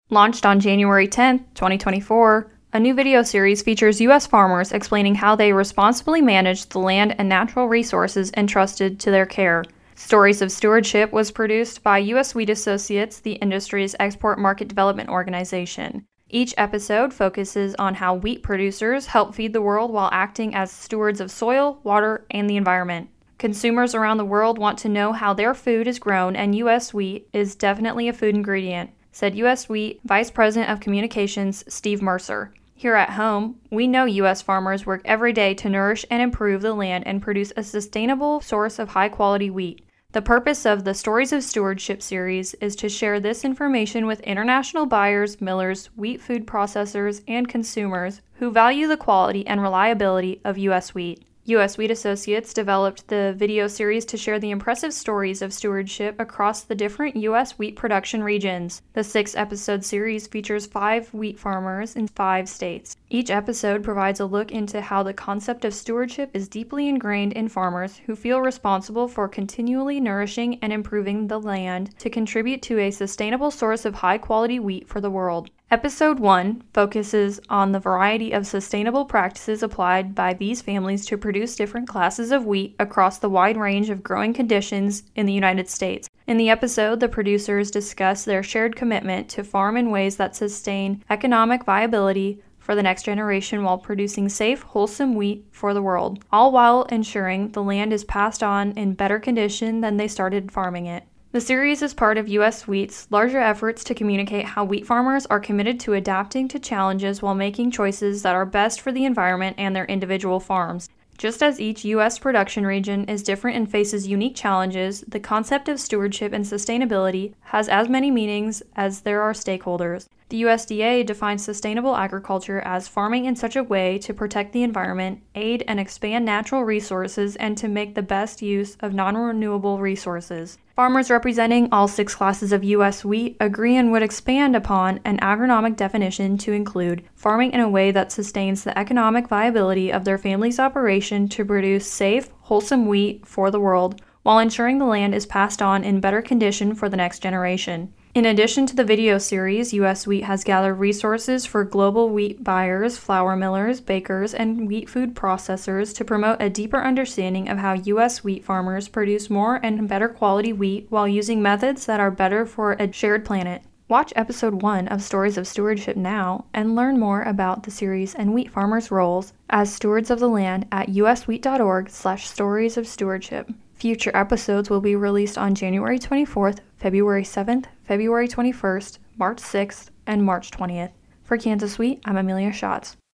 Launched on January 10, 2024, a new video series features U.S. farmers explaining how they responsibly manage the land and natural resources entrusted to their care. Stories of Stewardship was produced by U.S. Wheat Associates, the industry's export market development organization. Each episode focuses on how wheat producers help feed the world while acting as stewards of soil, water, and the environment. Consumers around the world want to know how their food is grown, and U.S. wheat is definitely a food ingredient, said U.S. Wheat Vice President of Communications Steve Mercer. Here at home, we know U.S. farmers work every day to nourish and improve the land and produce a sustainable source of high-quality wheat. The purpose of the Stories of Stewardship series is to share this information with international buyers, millers, wheat food processors, and consumers who value the quality and reliability of U.S. wheat. U.S. Wheat Associates developed the video series to share the impressive stories of stewardship across the different U.S. wheat production regions. The 6-episode series features 5 wheat farmers in 5 states. Each episode provides a look into how the concept of stewardship is deeply ingrained in farmers who feel responsible for continually nourishing and improving the land to contribute to a sustainable source of high-quality wheat for the world. Episode 1 focuses on the variety of sustainable practices applied by these families to produce different classes of wheat across the wide range of growing conditions in the United States. In the episode, the producers discuss their shared commitment to farm in ways that sustain economic viability for the next generation while producing safe, wholesome wheat for the world, all while ensuring the land is passed on in better condition than they started farming it. The series is part of U.S. Wheat's larger efforts to communicate how wheat farmers are committed to adapting to challenges while making choices that are best for the environment and their individual farms. Just as each U.S. production region is different and faces unique challenges, the concept of stewardship and sustainability has as many meanings as there are stakeholders. The USDA defines sustainable agriculture as farming in such a way to protect the environment, aid and expand natural resources, and to make the best use of non-renewable resources. Farmers representing all 6 classes of U.S. wheat agree and would expand upon an agronomic definition to include farming in a way that sustains the economic viability of their family's operation to produce safe, wholesome wheat for the world, while ensuring the land is passed on in better condition for the next generation. In addition to the video series, U.S. Wheat has gathered resources for global wheat buyers, flour millers, bakers, and wheat food processors to promote a deeper understanding of how U.S. wheat farmers produce more and better quality wheat while using methods that are better for a shared planet. Watch episode 1 of Stories of Stewardship now and learn more about the series and wheat farmers' roles as stewards of the land at uswheat.org/stories of stewardship. Future episodes will be released on January 24th, February 7th, February 21st, March 6th, and March 20th. For Kansas Wheat, I'm Amelia Schatz.